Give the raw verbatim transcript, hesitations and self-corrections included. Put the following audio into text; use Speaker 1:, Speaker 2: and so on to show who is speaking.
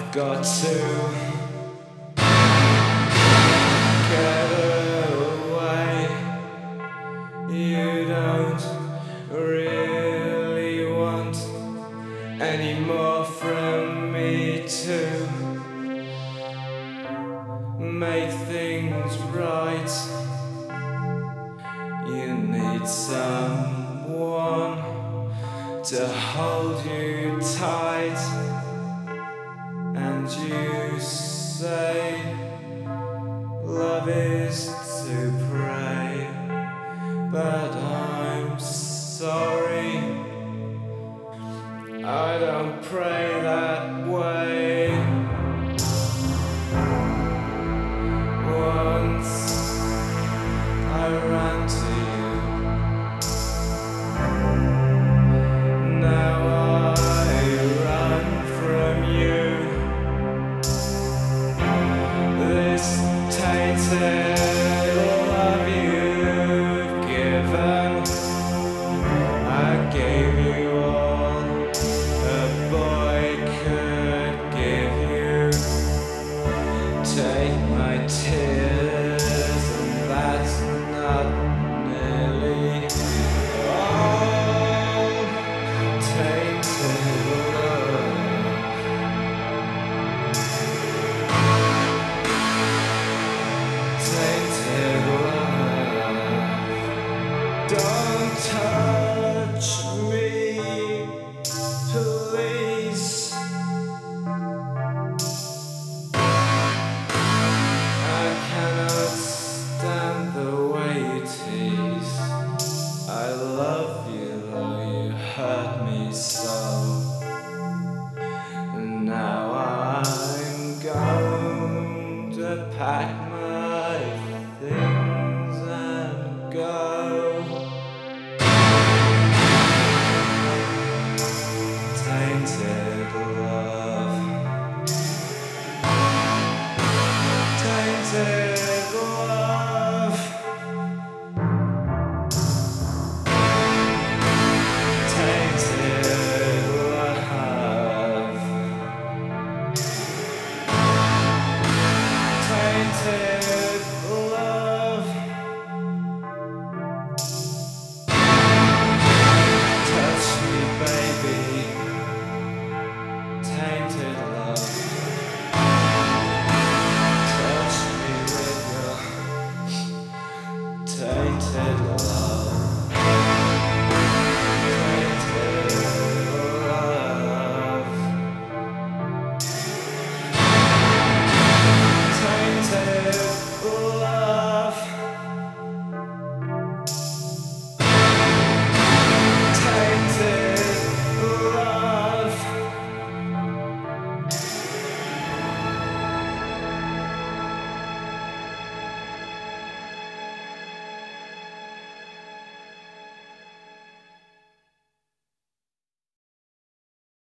Speaker 1: got to get away. You don't really want any more from me to make things right. You need someone to hold you tight, and you say love is to pray, but I'm sorry, I don't pray that way. Once I ran to you, now I run from you. This tainted love you've given, I gave you all a boy could give you. Take my tears, and that's not nearly all. Tainted love, tainted love. Don't touch me, please. I cannot stand the way you tease. I love you, though you hurt me so. And now I'm going to pack my things.